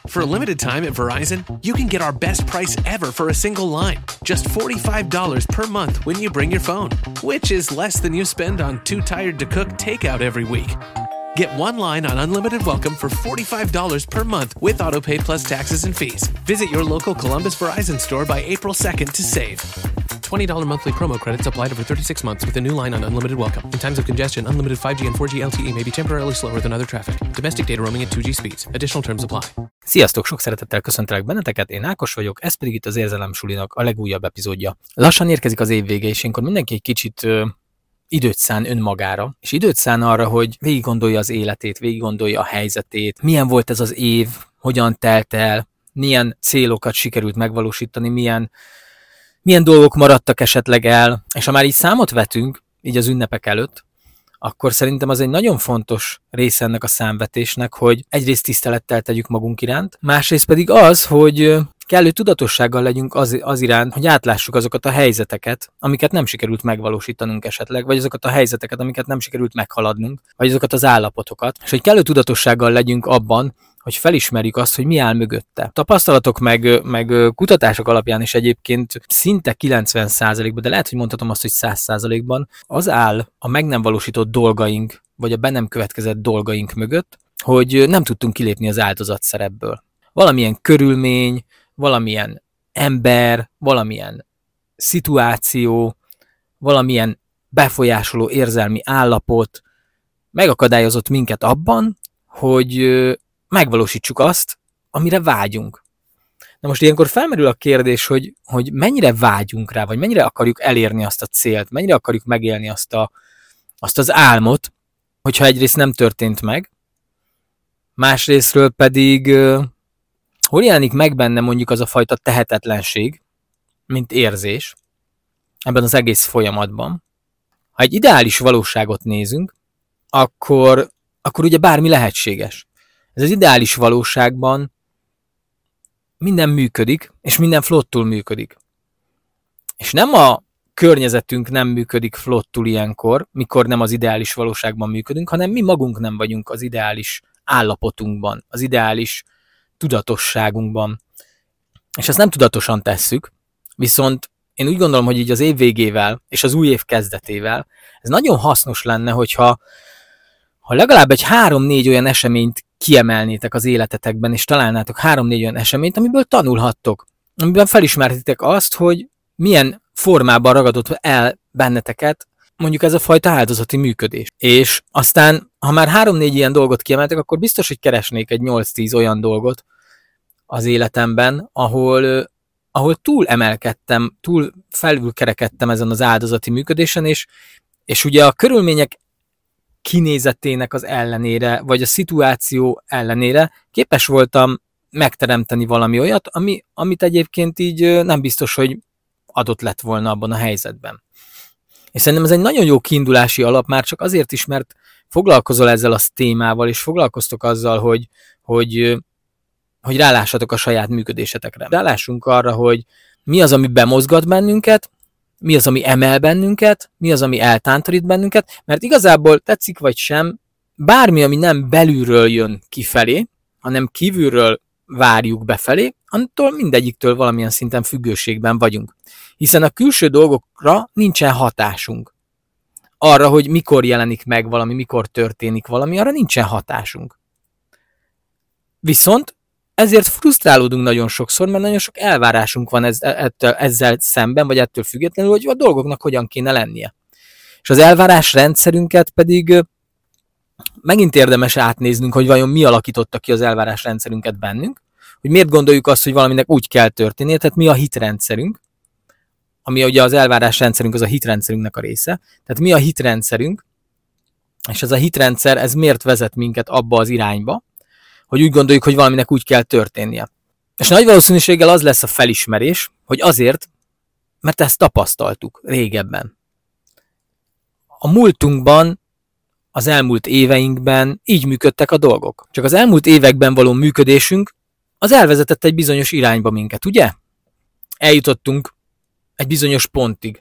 For a limited time at Verizon, you can get our best price ever for a single line. Just $45 per month when you bring your phone, which is less than you spend on Too Tired to Cook takeout every week. Get one line on Unlimited Welcome for $45 per month with AutoPay plus taxes and fees. Visit your local Columbus Verizon store by April 2nd to save. $20 monthly promo credits applied over 36 months with a new line on Unlimited Welcome. In times of congestion, unlimited 5G and 4G LTE may be temporarily slower than other traffic. Domestic data roaming at 2G speeds. Additional terms apply. Sziasztok, sok szeretettel köszöntelek benneteket, én Ákos vagyok, ez pedig itt az Érzelem Sulinak a legújabb epizódja. Lassan érkezik az év vége, és ilyenkor mindenki egy kicsit időt szán önmagára, és időt szán arra, hogy végig gondolja az életét, végig gondolja a helyzetét, milyen volt ez az év, hogyan telt el, milyen célokat sikerült megvalósítani, milyen dolgok maradtak esetleg el, és ha már így számot vetünk, így az ünnepek előtt, akkor szerintem az egy nagyon fontos része ennek a számvetésnek, hogy egyrészt tisztelettel tegyük magunk iránt, másrészt pedig az, hogy kellő tudatossággal legyünk az iránt, hogy átlássuk azokat a helyzeteket, amiket nem sikerült megvalósítanunk esetleg, vagy azokat a helyzeteket, amiket nem sikerült meghaladnunk, vagy azokat az állapotokat, és hogy kellő tudatossággal legyünk abban, hogy felismerjük azt, hogy mi áll mögötte. Tapasztalatok meg kutatások alapján is egyébként szinte 90%-ban, de lehet, hogy mondhatom azt, hogy 100%-ban az áll a meg nem valósított dolgaink, vagy a be nem következett dolgaink mögött, hogy nem tudtunk kilépni az áldozatszerepből. Valamilyen körülmény, valamilyen ember, valamilyen szituáció, valamilyen befolyásoló érzelmi állapot megakadályozott minket abban, hogy megvalósítsuk azt, amire vágyunk. Na most ilyenkor felmerül a kérdés, hogy mennyire vágyunk rá, vagy mennyire akarjuk elérni azt a célt, mennyire akarjuk megélni azt az álmot, hogyha egyrészt nem történt meg, másrésztről pedig hol jelenik meg benne mondjuk az a fajta tehetetlenség, mint érzés ebben az egész folyamatban. Ha egy ideális valóságot nézünk, akkor ugye bármi lehetséges. Ez az ideális valóságban minden működik, és minden flottul működik. És nem a környezetünk nem működik flottul ilyenkor, mikor nem az ideális valóságban működünk, hanem mi magunk nem vagyunk az ideális állapotunkban, az ideális tudatosságunkban. És ezt nem tudatosan tesszük, viszont én úgy gondolom, hogy így az év végével és az új év kezdetével ez nagyon hasznos lenne, hogyha legalább egy 3-4 olyan eseményt kiemelnétek az életetekben, és találnátok 3-4 olyan eseményt, amiből tanulhattok, amiben felismertitek azt, hogy milyen formában ragadott el benneteket mondjuk ez a fajta áldozati működés. És aztán, ha már 3-4 ilyen dolgot kiemeltek, akkor biztos, hogy keresnék egy 8-10 olyan dolgot az életemben, ahol túl emelkedtem, túl felülkerekedtem ezen az áldozati működésen, és ugye a körülmények kinézetének az ellenére, vagy a szituáció ellenére képes voltam megteremteni valami olyat, amit egyébként így nem biztos, hogy adott lett volna abban a helyzetben. És szerintem ez egy nagyon jó kiindulási alap, már csak azért is, mert foglalkozol ezzel a témával, és foglalkoztok azzal, hogy rálássatok a saját működésetekre. Rálássunk arra, hogy mi az, ami bemozgat bennünket, mi az, ami emel bennünket, mi az, ami eltántorít bennünket, mert igazából tetszik vagy sem, bármi, ami nem belülről jön kifelé, hanem kívülről várjuk befelé, attól mindegyiktől valamilyen szinten függőségben vagyunk. Hiszen a külső dolgokra nincsen hatásunk. Arra, hogy mikor jelenik meg valami, mikor történik valami, arra nincsen hatásunk. Viszont ezért frusztrálódunk nagyon sokszor, mert nagyon sok elvárásunk van ezzel szemben, vagy ettől függetlenül, hogy a dolgoknak hogyan kéne lennie. És az elvárás rendszerünket pedig megint érdemes átnéznünk, hogy vajon mi alakította ki az elvárás rendszerünket bennünk, hogy miért gondoljuk azt, hogy valaminek úgy kell történnie, tehát mi a hitrendszerünk, ami ugye az elvárás rendszerünk, az a hitrendszerünknek a része, tehát mi a hitrendszerünk, és ez a hitrendszer, ez miért vezet minket abba az irányba, hogy úgy gondoljuk, hogy valaminek úgy kell történnie. És nagy valószínűséggel az lesz a felismerés, hogy azért, mert ezt tapasztaltuk régebben. A múltunkban, az elmúlt éveinkben így működtek a dolgok. Csak az elmúlt években való működésünk az elvezetett egy bizonyos irányba minket, ugye? Eljutottunk egy bizonyos pontig.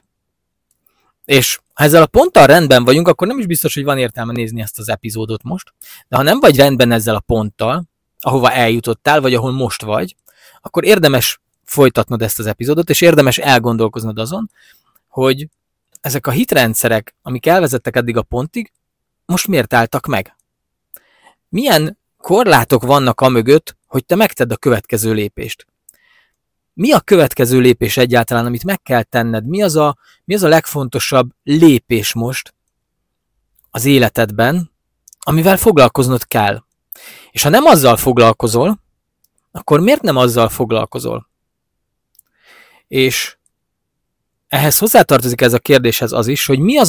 És ha ezzel a ponttal rendben vagyunk, akkor nem is biztos, hogy van értelme nézni ezt az epizódot most. De ha nem vagy rendben ezzel a ponttal, ahova eljutottál, vagy ahol most vagy, akkor érdemes folytatnod ezt az epizódot, és érdemes elgondolkoznod azon, hogy ezek a hitrendszerek, amik elvezettek eddig a pontig, most miért álltak meg? Milyen korlátok vannak amögött, hogy te megtedd a következő lépést? Mi a következő lépés egyáltalán, amit meg kell tenned? Mi az a legfontosabb lépés most az életedben, amivel foglalkoznod kell? És ha nem azzal foglalkozol, akkor miért nem azzal foglalkozol? És ehhez hozzátartozik ez a kérdéshez az is, hogy mi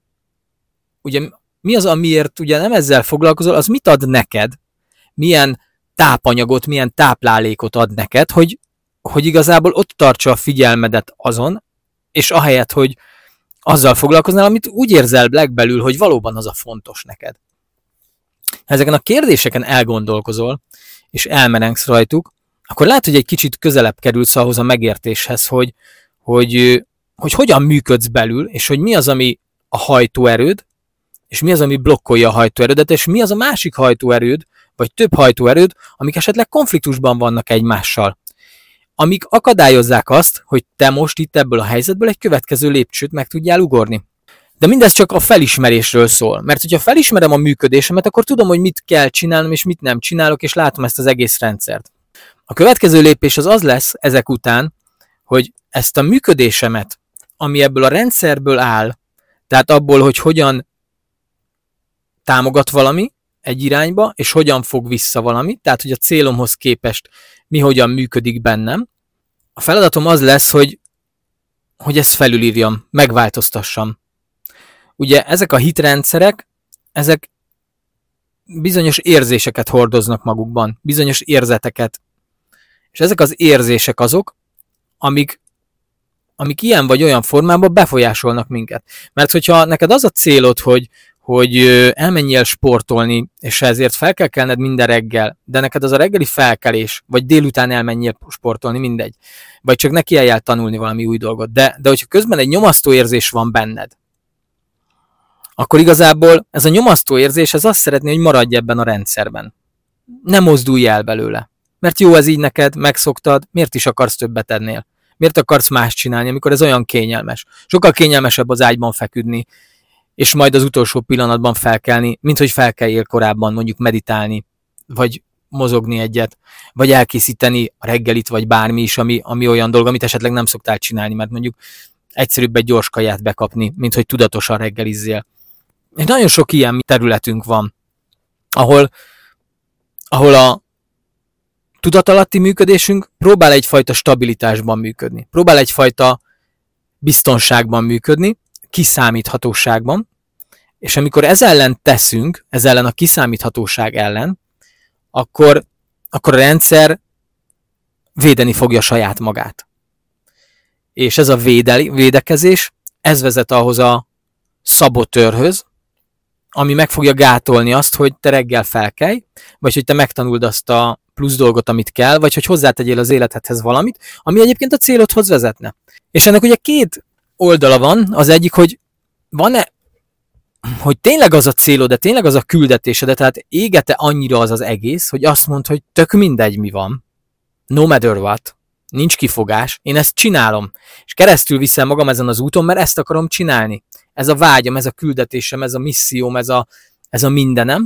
az, amiért ugye nem ezzel foglalkozol, az mit ad neked? Milyen tápanyagot, milyen táplálékot ad neked, hogy igazából ott tartsa a figyelmedet azon, és ahelyett, hogy azzal foglalkoznál, amit úgy érzel legbelül, hogy valóban az a fontos neked. Ha ezeken a kérdéseken elgondolkozol, és elmerengsz rajtuk, akkor lehet, hogy egy kicsit közelebb kerülsz ahhoz a megértéshez, hogy hogyan működsz belül, és hogy mi az, ami a hajtóerőd, és mi az, ami blokkolja a hajtóerődet, és mi az a másik hajtóerőd, vagy több hajtóerőd, amik esetleg konfliktusban vannak egymással. Amik akadályozzák azt, hogy te most itt ebből a helyzetből egy következő lépcsőt meg tudjál ugorni. De mindez csak a felismerésről szól. Mert hogyha felismerem a működésemet, akkor tudom, hogy mit kell csinálnom, és mit nem csinálok, és látom ezt az egész rendszert. A következő lépés az lesz ezek után, hogy ezt a működésemet, ami ebből a rendszerből áll, tehát abból, hogy hogyan támogat valami egy irányba, és hogyan fog vissza valami, tehát hogy a célomhoz képest mi hogyan működik bennem. A feladatom az lesz, hogy ezt felülírjam, megváltoztassam. Ugye ezek a hitrendszerek, ezek bizonyos érzéseket hordoznak magukban, bizonyos érzeteket. És ezek az érzések azok, amik ilyen vagy olyan formában befolyásolnak minket. Mert hogyha neked az a célod, hogy elmenjél sportolni, és ezért fel kell kelned minden reggel, de neked az a reggeli felkelés, vagy délután elmenjél sportolni, mindegy, vagy csak nekiálljál tanulni valami új dolgot, de hogyha közben egy nyomasztó érzés van benned, akkor igazából ez a nyomasztó érzés, ez azt szeretné, hogy maradj ebben a rendszerben. Ne mozdulj el belőle. Mert jó ez így neked, megszoktad, miért is akarsz többet ennél? Miért akarsz mást csinálni, amikor ez olyan kényelmes? Sokkal kényelmesebb az ágyban feküdni, és majd az utolsó pillanatban felkelni, mint hogy felkeljél korábban mondjuk meditálni, vagy mozogni egyet, vagy elkészíteni a reggelit, vagy bármi is, ami olyan dolog, amit esetleg nem szoktál csinálni, mert mondjuk egyszerűbb egy gyors kaját bekapni, mint hogy tudatosan reggelizzél. És nagyon sok ilyen területünk van, ahol a tudatalatti működésünk próbál egyfajta stabilitásban működni, próbál egyfajta biztonságban működni, kiszámíthatóságban, és amikor ez ellen teszünk, ez ellen a kiszámíthatóság ellen, akkor a rendszer védeni fogja saját magát. És ez a védekezés, ez vezet ahhoz a szabotőrhöz, ami meg fogja gátolni azt, hogy te reggel felkelj, vagy hogy te megtanuld azt a plusz dolgot, amit kell, vagy hogy hozzátegyél az életedhez valamit, ami egyébként a célodhoz vezetne. És ennek ugye két oldala van, az egyik, hogy van-e, hogy tényleg az a célod, de tényleg az a küldetésed, tehát égete annyira az egész, hogy azt mondd, hogy tök mindegy mi van, no matter what, nincs kifogás, én ezt csinálom, és keresztül viszem magam ezen az úton, mert ezt akarom csinálni. Ez a vágyam, ez a küldetésem, ez a misszióm, ez a mindenem,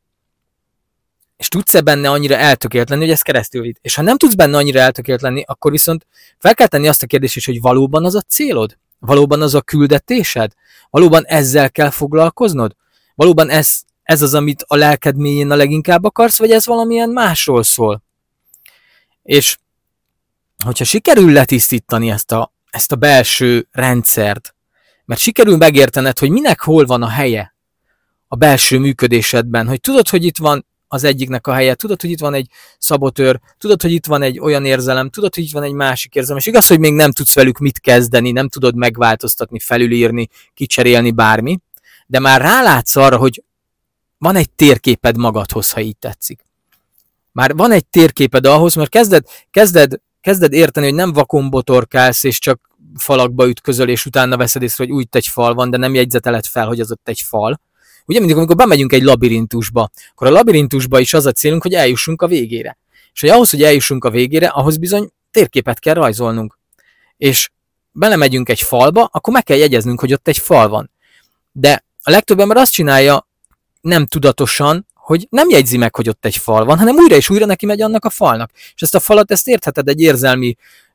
és tudsz-e benne annyira eltökélt lenni, hogy ez keresztül vidd. És ha nem tudsz benne annyira eltökélt lenni, akkor viszont fel kell tenni azt a kérdést is, hogy valóban az a célod? Valóban az a küldetésed? Valóban ezzel kell foglalkoznod? Valóban ez az, amit a lelked mélyén a leginkább akarsz, vagy ez valamilyen másról szól? És hogyha sikerül letisztítani ezt a belső rendszert, mert sikerül megértened, hogy minek hol van a helye a belső működésedben, hogy tudod, hogy itt van az egyiknek a helye, tudod, hogy itt van egy szabotőr, tudod, hogy itt van egy olyan érzelem, tudod, hogy itt van egy másik érzelem, és igaz, hogy még nem tudsz velük mit kezdeni, nem tudod megváltoztatni, felülírni, kicserélni bármi, de már rálátsz arra, hogy van egy térképed magadhoz, ha így tetszik. Már van egy térképed ahhoz, mert kezded érteni, hogy nem vakon botorkálsz, és csak falakba ütközöl, és utána veszed észre, hogy úgy egy fal van, de nem jegyzeteled fel, hogy az ott egy fal. Ugye mindig, amikor bemegyünk egy labirintusba, akkor a labirintusba is az a célunk, hogy eljussunk a végére. És hogy ahhoz, hogy eljussunk a végére, ahhoz bizony térképet kell rajzolnunk. És belemegyünk egy falba, akkor meg kell jegyeznünk, hogy ott egy fal van. De a legtöbb ember azt csinálja nem tudatosan, hogy nem jegyzi meg, hogy ott egy fal van, hanem újra és újra neki megy annak a falnak. És ezt a falat, ezt értheted egy érzelmi,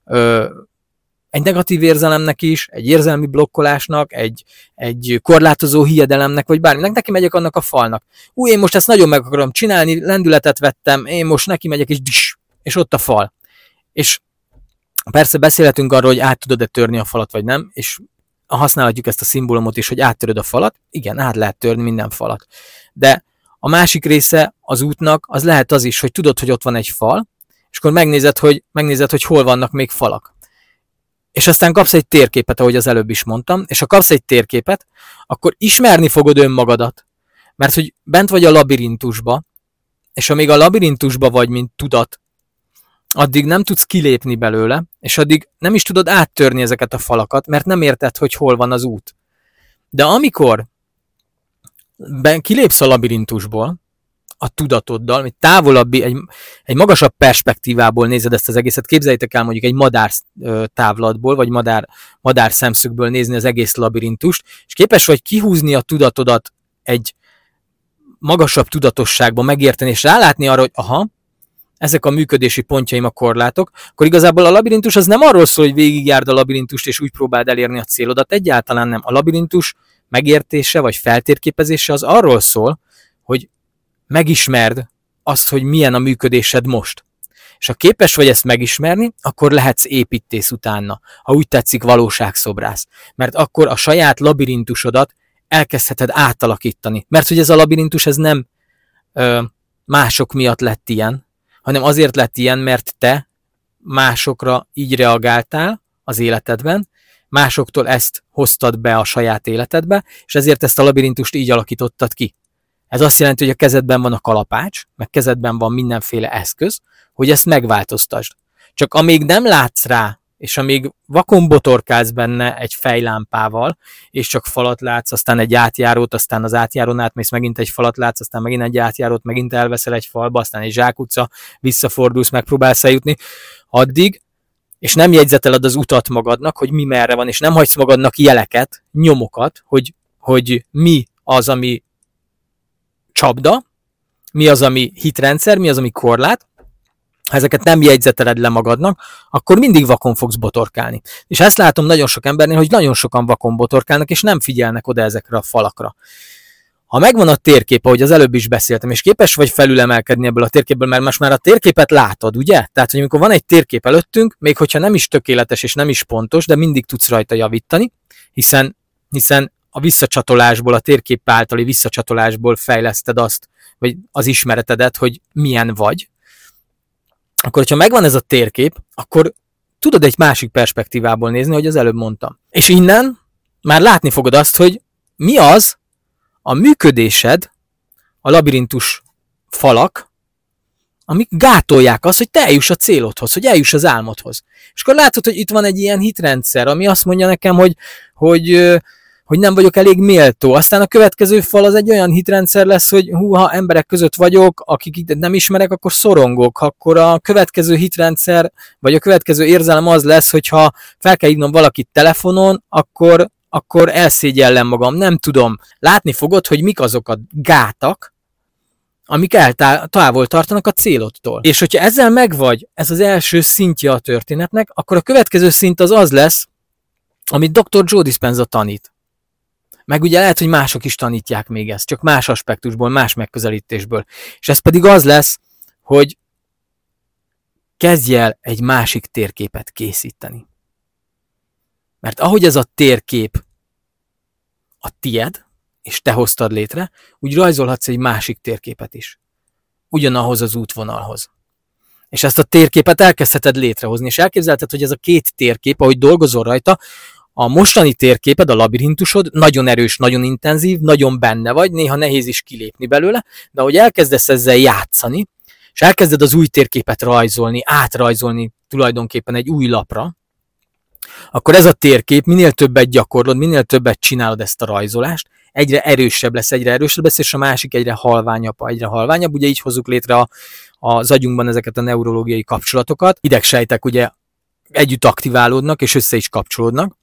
egy negatív érzelemnek is, egy érzelmi blokkolásnak, egy korlátozó hiedelemnek, vagy bárminek, neki megyek annak a falnak. Én most ezt nagyon meg akarom csinálni, lendületet vettem, én most neki megyek, és ott a fal. És persze beszélhetünk arról, hogy át tudod-e törni a falat, vagy nem, és használhatjuk ezt a szimbólumot is, hogy áttöröd a falat. Igen, át lehet törni minden falat. De a másik része az útnak, az lehet az is, hogy tudod, hogy ott van egy fal, és akkor megnézed, hogy hol vannak még falak. És aztán kapsz egy térképet, ahogy az előbb is mondtam, és ha kapsz egy térképet, akkor ismerni fogod önmagadat, mert hogy bent vagy a labirintusba, és amíg a labirintusba vagy, mint tudat, addig nem tudsz kilépni belőle, és addig nem is tudod áttörni ezeket a falakat, mert nem érted, hogy hol van az út. De amikor kilépsz a labirintusból, a tudatoddal, hogy távolabbi, egy magasabb perspektívából nézed ezt az egészet, képzeljétek el mondjuk egy madár távlatból, vagy madár szemszögből nézni az egész labirintust, és képes vagy kihúzni a tudatodat egy magasabb tudatosságba, megérteni, és rálátni arra, hogy aha, ezek a működési pontjaim a korlátok, akkor igazából a labirintus az nem arról szól, hogy végigjárd a labirintust, és úgy próbáld elérni a célodat, egyáltalán nem. A labirintus megértése, vagy feltérképezése az arról szól, hogy megismerd azt, hogy milyen a működésed most. És ha képes vagy ezt megismerni, akkor lehetsz építész utána, ha úgy tetszik, valóságszobrász. Mert akkor a saját labirintusodat elkezdheted átalakítani. Mert hogy ez a labirintus ez nem mások miatt lett ilyen, hanem azért lett ilyen, mert te másokra így reagáltál az életedben, másoktól ezt hoztad be a saját életedbe, és ezért ezt a labirintust így alakítottad ki. Ez azt jelenti, hogy a kezedben van a kalapács, meg kezedben van mindenféle eszköz, hogy ezt megváltoztasd. Csak amíg nem látsz rá, és amíg vakon botorkálsz benne egy fejlámpával, és csak falat látsz, aztán egy átjárót, aztán az átjárón átmész, megint egy falat látsz, aztán megint egy átjárót, megint elveszel egy falba, aztán egy zsákutca, visszafordulsz, megpróbálsz eljutni, addig, és nem jegyzeteled az utat magadnak, hogy mi merre van, és nem hagysz magadnak jeleket, nyomokat, hogy mi az, ami csapda, mi az, ami hitrendszer, mi az, ami korlát, ha ezeket nem jegyzeteled le magadnak, akkor mindig vakon fogsz botorkálni. És ezt látom nagyon sok embernél, hogy nagyon sokan vakon botorkálnak, és nem figyelnek oda ezekre a falakra. Ha megvan a térkép, ahogy az előbb is beszéltem, és képes vagy felülemelkedni ebből a térképből, mert most már a térképet látod, ugye? Tehát, hogy amikor van egy térkép előttünk, még hogyha nem is tökéletes és nem is pontos, de mindig tudsz rajta javítani, hiszen a visszacsatolásból, a térkép általi visszacsatolásból fejleszted azt, vagy az ismeretedet, hogy milyen vagy. Akkor, hogyha megvan ez a térkép, akkor tudod egy másik perspektívából nézni, hogy az előbb mondtam. És innen már látni fogod azt, hogy mi az a működésed, a labirintus falak, amik gátolják azt, hogy te eljuss a célodhoz, hogy eljuss az álmodhoz. És akkor látod, hogy itt van egy ilyen hitrendszer, ami azt mondja nekem, hogy nem vagyok elég méltó. Aztán a következő fal az egy olyan hitrendszer lesz, hogy ha emberek között vagyok, akik nem ismerek, akkor szorongok. Akkor a következő hitrendszer, vagy a következő érzelem az lesz, hogyha fel kell hívnom valakit telefonon, akkor elszégyellem magam. Nem tudom. Látni fogod, hogy mik azok a gátak, amik távol tartanak a célodtól. És hogyha ezzel megvagy, ez az első szintje a történetnek, akkor a következő szint az lesz, amit Dr. Joe Dispenza tanít. Meg ugye lehet, hogy mások is tanítják még ezt, csak más aspektusból, más megközelítésből. És ez pedig az lesz, hogy kezdj el egy másik térképet készíteni. Mert ahogy ez a térkép a tied, és te hoztad létre, úgy rajzolhatsz egy másik térképet is. Ugyanahoz az útvonalhoz. És ezt a térképet elkezdheted létrehozni, és elképzelheted, hogy ez a két térkép, ahogy dolgozol rajta, a mostani térképed, a labirintusod nagyon erős, nagyon intenzív, nagyon benne vagy, néha nehéz is kilépni belőle, de ahogy elkezdesz ezzel játszani, és elkezded az új térképet rajzolni, átrajzolni tulajdonképpen egy új lapra, akkor ez a térkép, minél többet gyakorlod, minél többet csinálod ezt a rajzolást, egyre erősebb lesz, és a másik egyre halványabb. Ugye így hozzuk létre az agyunkban ezeket a neurológiai kapcsolatokat. Idegsejtek ugye együtt aktiválódnak, és össze is kapcsolódnak.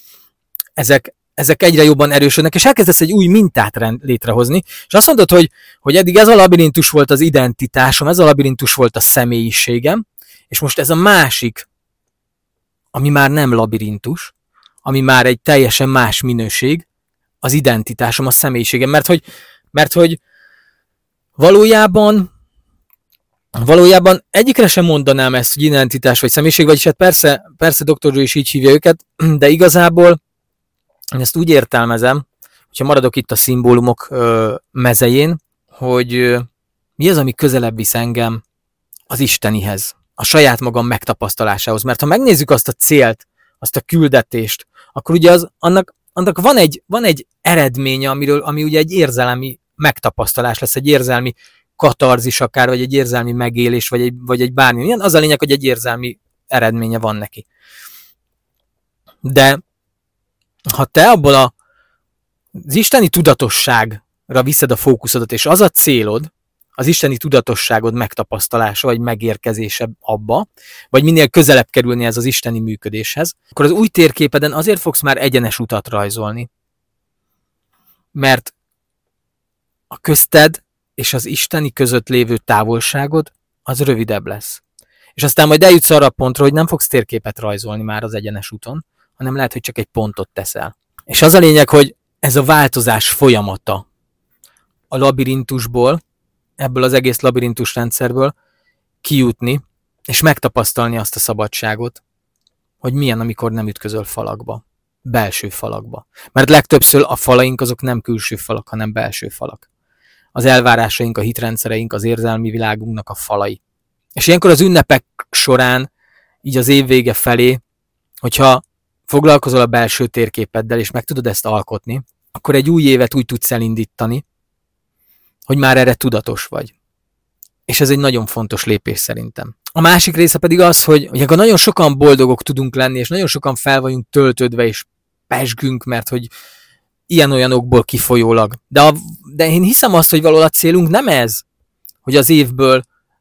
Ezek egyre jobban erősödnek, és elkezdesz egy új mintát létrehozni, és azt mondod, hogy eddig ez a labirintus volt az identitásom, ez a labirintus volt a személyiségem, és most ez a másik, ami már nem labirintus, ami már egy teljesen más minőség, az identitásom, a személyiségem, mert hogy valójában egyikre sem mondanám ezt, hogy identitás vagy személyiség, vagyis hát persze Dr. Joe is így hívja őket, de igazából én ezt úgy értelmezem, hogyha maradok itt a szimbólumok mezején, hogy mi az, ami közelebb visz engem az Istenihez, a saját magam megtapasztalásához. Mert ha megnézzük azt a célt, azt a küldetést, akkor ugye annak van egy eredménye, ami ugye egy érzelmi megtapasztalás lesz, egy érzelmi katarzis akár, vagy egy érzelmi megélés, vagy egy bármi. Ilyen, az a lényeg, hogy egy érzelmi eredménye van neki. De ha te abból az isteni tudatosságra viszed a fókuszodat, és az a célod, az isteni tudatosságod megtapasztalása, vagy megérkezése abba, vagy minél közelebb kerülni ez az isteni működéshez, akkor az új térképeden azért fogsz már egyenes utat rajzolni. Mert a közted és az isteni között lévő távolságod az rövidebb lesz. És aztán majd eljutsz arra a pontra, hogy nem fogsz térképet rajzolni már az egyenes úton, hanem lehet, hogy csak egy pontot teszel. És az a lényeg, hogy ez a változás folyamata a labirintusból, ebből az egész labirintus rendszerből kijutni, és megtapasztalni azt a szabadságot, hogy milyen, amikor nem ütközöl falakba, belső falakba. Mert legtöbbször a falaink azok nem külső falak, hanem belső falak. Az elvárásaink, a hitrendszereink, az érzelmi világunknak a falai. És ilyenkor az ünnepek során, így az év vége felé, hogyha foglalkozol a belső térképeddel, és meg tudod ezt alkotni, akkor egy új évet úgy tudsz elindítani, hogy már erre tudatos vagy. És ez egy nagyon fontos lépés szerintem. A másik része pedig az, hogy akkor nagyon sokan boldogok tudunk lenni, és nagyon sokan fel vagyunk töltődve, és pezsgünk, mert hogy ilyen-olyanokból kifolyólag. De én hiszem azt, hogy valahol a célunk nem ez, hogy az évből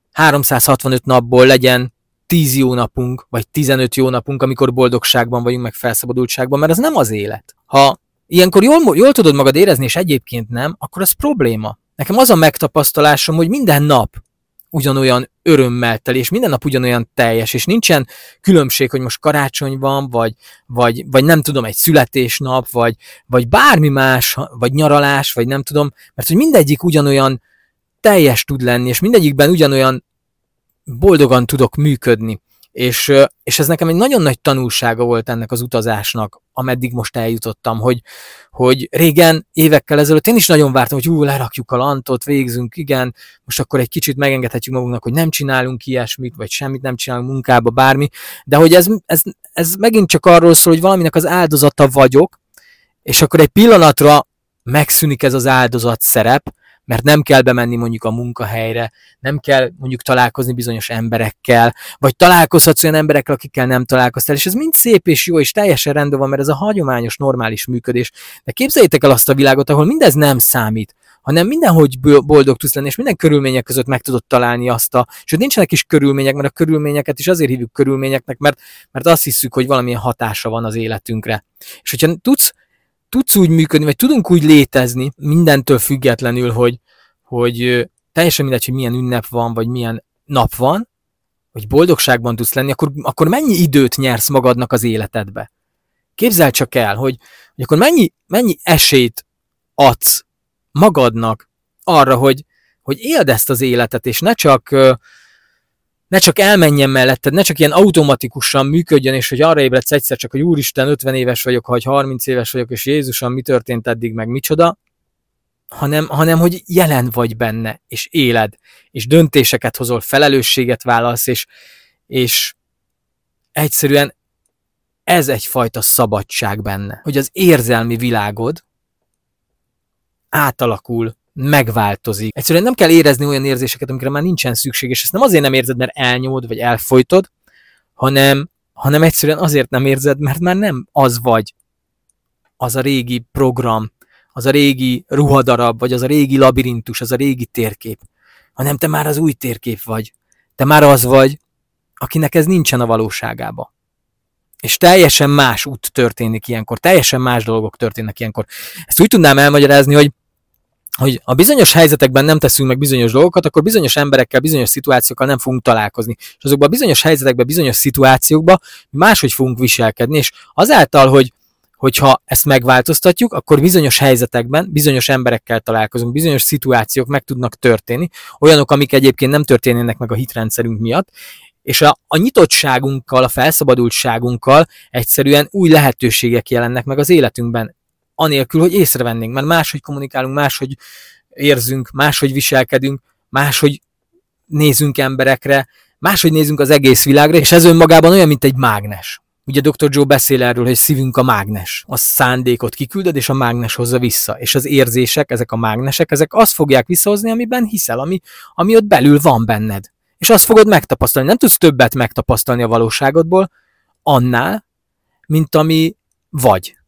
365 napból legyen 10 jó napunk, vagy 15 jó napunk, amikor boldogságban vagyunk, meg felszabadultságban, mert az nem az élet. Ha ilyenkor jól tudod magad érezni, és egyébként nem, akkor az probléma. Nekem az a megtapasztalásom, hogy minden nap ugyanolyan örömmel teli, és minden nap ugyanolyan teljes, és nincsen különbség, hogy most karácsony van, vagy nem tudom, egy születésnap, vagy bármi más, vagy nyaralás, vagy nem tudom, mert hogy mindegyik ugyanolyan teljes tud lenni, és mindegyikben ugyanolyan boldogan tudok működni. És ez nekem egy nagyon nagy tanulsága volt ennek az utazásnak, ameddig most eljutottam, hogy régen, évekkel ezelőtt én is nagyon vártam, hogy lerakjuk a lantot, végzünk, igen, most akkor egy kicsit megengedhetjük magunknak, hogy nem csinálunk ilyesmit, vagy semmit nem csinálunk munkába, bármi, de hogy ez megint csak arról szól, hogy valaminek az áldozata vagyok, és akkor egy pillanatra megszűnik ez az áldozat szerep, mert nem kell bemenni mondjuk a munkahelyre, nem kell mondjuk találkozni bizonyos emberekkel, vagy találkozhatsz olyan emberekkel, akikkel nem találkoztál, és ez mind szép és jó, és teljesen rendben van, mert ez a hagyományos, normális működés. De képzeljétek el azt a világot, ahol mindez nem számít, hanem mindenhogy boldog tudsz lenni, és minden körülmények között meg tudod találni sőt nincsenek is körülmények, mert a körülményeket is azért hívjuk körülményeknek, mert azt hiszük, hogy valamilyen hatása van az életünkre. És hogyha tudsz úgy működni, vagy tudunk úgy létezni, mindentől függetlenül, hogy teljesen mindegy, hogy milyen ünnep van, vagy milyen nap van, hogy boldogságban tudsz lenni, akkor mennyi időt nyersz magadnak az életedbe? Képzeld csak el, hogy akkor mennyi esélyt adsz magadnak arra, hogy éld ezt az életet, és ne csak elmenjen melletted, ne csak ilyen automatikusan működjön, és hogy arra ébredsz egyszer csak, hogy Úristen, 50 éves vagyok, vagy 30 éves vagyok, és Jézusom, mi történt eddig, meg micsoda, hanem hogy jelen vagy benne, és éled, és döntéseket hozol, felelősséget vállalsz, és egyszerűen ez egyfajta szabadság benne, hogy az érzelmi világod átalakul, megváltozik. Egyszerűen nem kell érezni olyan érzéseket, amikre már nincsen szükség, és ezt nem azért nem érzed, mert elnyomod, vagy elfojtod, hanem hanem egyszerűen azért nem érzed, mert már nem az vagy, az a régi program, az a régi ruhadarab, vagy az a régi labirintus, az a régi térkép, hanem te már az új térkép vagy. Te már az vagy, akinek ez nincsen a valóságában. És teljesen más út történik ilyenkor, teljesen más dolgok történnek ilyenkor. Ezt úgy tudnám elmagyarázni, hogy a bizonyos helyzetekben nem teszünk meg bizonyos dolgokat, akkor bizonyos emberekkel, bizonyos szituációkkal nem fogunk találkozni. És azokban a bizonyos helyzetekben, bizonyos szituációkban máshogy fogunk viselkedni, és azáltal, hogyha ezt megváltoztatjuk, akkor bizonyos helyzetekben, bizonyos emberekkel találkozunk, bizonyos szituációk meg tudnak történni, olyanok, amik egyébként nem történnének meg a hitrendszerünk miatt, és a nyitottságunkkal, a felszabadultságunkkal egyszerűen új lehetőségek jelennek meg az életünkben, anélkül, hogy észrevennénk, mert máshogy kommunikálunk, máshogy érzünk, máshogy viselkedünk, máshogy nézünk emberekre, máshogy nézünk az egész világra, és ez önmagában olyan, mint egy mágnes. Ugye Dr. Joe beszél erről, hogy szívünk a mágnes. A szándékot kiküldöd, és a mágnes hozza vissza. És az érzések, ezek a mágnesek, ezek azt fogják visszahozni, amiben hiszel, ami ott belül van benned. És azt fogod megtapasztalni. Nem tudsz többet megtapasztalni a valóságodból annál, mint ami vagy.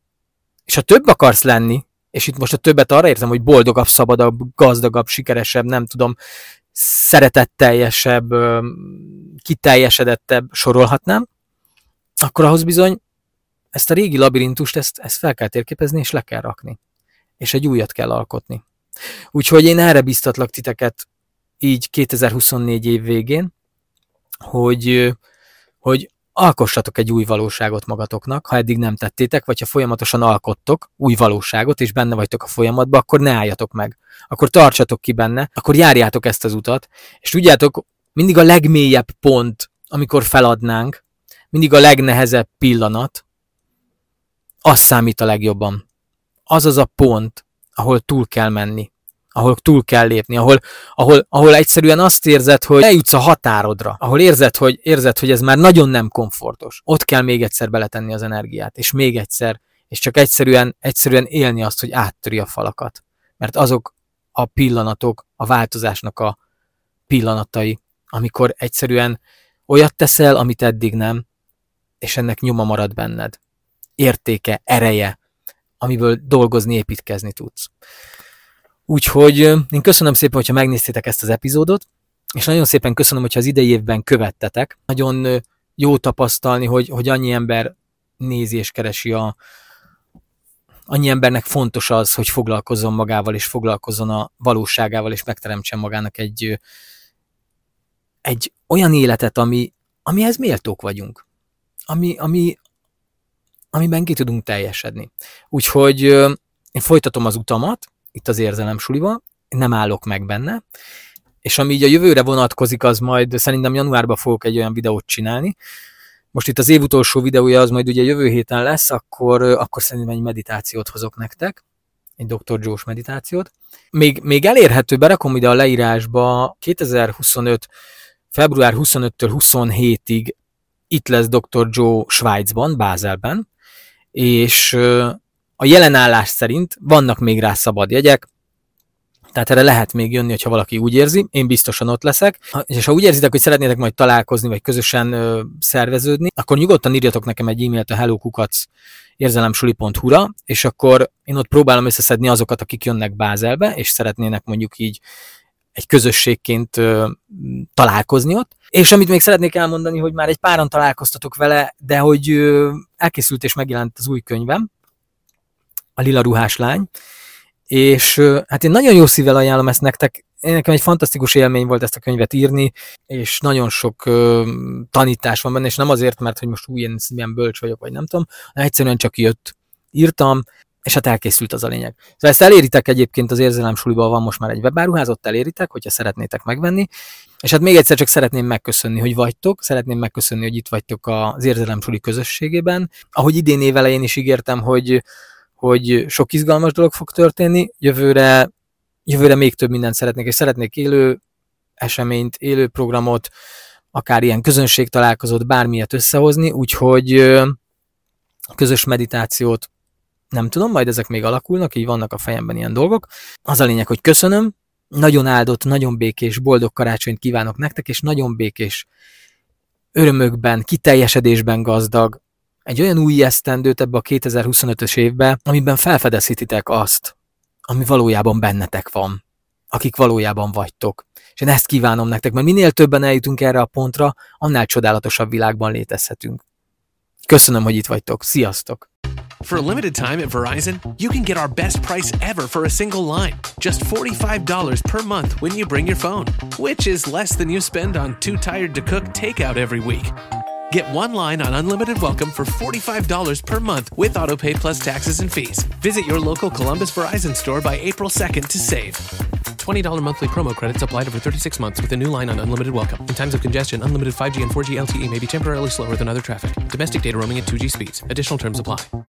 És ha több akarsz lenni, és itt most a többet arra értem, hogy boldogabb, szabadabb, gazdagabb, sikeresebb, nem tudom, szeretetteljesebb, kiteljesedettebb sorolhatnám, akkor ahhoz bizony ezt a régi labirintust, ezt fel kell térképezni, és le kell rakni. És egy újat kell alkotni. Úgyhogy én erre biztatlak titeket így 2024 év végén, hogy alkossatok egy új valóságot magatoknak, ha eddig nem tettétek, vagy ha folyamatosan alkottok új valóságot, és benne vagytok a folyamatban, akkor ne álljatok meg. Akkor tartsatok ki benne, akkor járjátok ezt az utat, és tudjátok, mindig a legmélyebb pont, amikor feladnánk, mindig a legnehezebb pillanat, az számít a legjobban. Az az a pont, ahol túl kell menni, ahol túl kell lépni, ahol egyszerűen azt érzed, hogy eljutsz a határodra, ahol érzed, hogy ez már nagyon nem komfortos. Ott kell még egyszer beletenni az energiát, és még egyszer, és csak egyszerűen élni azt, hogy áttöri a falakat. Mert azok a pillanatok, a változásnak a pillanatai, amikor egyszerűen olyat teszel, amit eddig nem, és ennek nyoma marad benned. Értéke, ereje, amiből dolgozni, építkezni tudsz. Úgyhogy én köszönöm szépen, hogyha megnéztétek ezt az epizódot, és nagyon szépen köszönöm, hogyha az idei évben követtetek. Nagyon jó tapasztalni, hogy annyi ember nézi és keresi annyi embernek fontos az, hogy foglalkozzon magával, és foglalkozzon a valóságával, és megteremtsen magának egy olyan életet, amihez méltók vagyunk. Amiben ki tudunk teljesedni. Úgyhogy én folytatom az utamat, itt az érzelemsulival, nem állok meg benne, és ami így a jövőre vonatkozik, az majd szerintem januárban fogok egy olyan videót csinálni. Most itt az év utolsó videója az majd ugye jövő héten lesz, akkor szerintem egy meditációt hozok nektek, egy Dr. Joe-s meditációt. Még elérhető, berakom ide a leírásba, 2025. február 25-től 27-ig itt lesz Dr. Joe Svájcban, Bázelben, és a jelenállás szerint vannak még rá szabad jegyek, tehát erre lehet még jönni, ha valaki úgy érzi, én biztosan ott leszek, és ha úgy érzitek, hogy szeretnétek majd találkozni, vagy közösen szerveződni, akkor nyugodtan írjatok nekem egy e-mailt a hello@érzelemsuli.hu-ra, és akkor én ott próbálom összeszedni azokat, akik jönnek Bázelbe, és szeretnének mondjuk így egy közösségként találkozni ott. És amit még szeretnék elmondani, hogy már egy páran találkoztatok vele, de hogy elkészült és megjelent az új könyvem, a Lila ruhás lány, és hát én nagyon jó szívvel ajánlom ezt nektek. Nekem egy fantasztikus élmény volt ezt a könyvet írni, és nagyon sok tanítás van benne, és nem azért, mert hogy most én milyen bölcs vagyok, vagy nem tudom, hanem egyszerűen csak jött. Írtam, és hát elkészült az a lényeg. Szóval ezt eléritek egyébként, az Érzelemsuliban van most már egy webáruház, ott eléritek, hogyha szeretnétek megvenni. És hát még egyszer csak szeretném megköszönni, hogy vagytok, szeretném megköszönni, hogy itt vagytok az Érzelemsuli közösségében. Ahogy idén év elején is ígértem, hogy sok izgalmas dolog fog történni, jövőre még több mindent szeretnék, és szeretnék élő eseményt, élő programot, akár ilyen közönségtalálkozót, bármilyet összehozni, úgyhogy közös meditációt nem tudom, majd ezek még alakulnak, így vannak a fejemben ilyen dolgok. Az a lényeg, hogy köszönöm, nagyon áldott, nagyon békés, boldog karácsonyt kívánok nektek, és nagyon békés örömökben, kiteljesedésben gazdag, egy olyan új esztendőt ebbe a 2025-ös évbe, amiben felfedezhetitek azt, ami valójában bennetek van, akik valójában vagytok. És én ezt kívánom nektek, mert minél többen eljutunk erre a pontra, annál csodálatosabb világban létezhetünk. Köszönöm, hogy itt vagytok. Sziasztok! For a limited time at Verizon, you can get our best price ever for a single line. Just $45 per month when you bring your phone, which is less than you spend on Too Tired to Cook takeout every week. Get one line on Unlimited Welcome for $45 per month with AutoPay plus taxes and fees. Visit your local Columbus Verizon store by April 2nd to save. $20 monthly promo credits applied over 36 months with a new line on Unlimited Welcome. In times of congestion, unlimited 5G and 4G LTE may be temporarily slower than other traffic. Domestic data roaming at 2G speeds. Additional terms apply.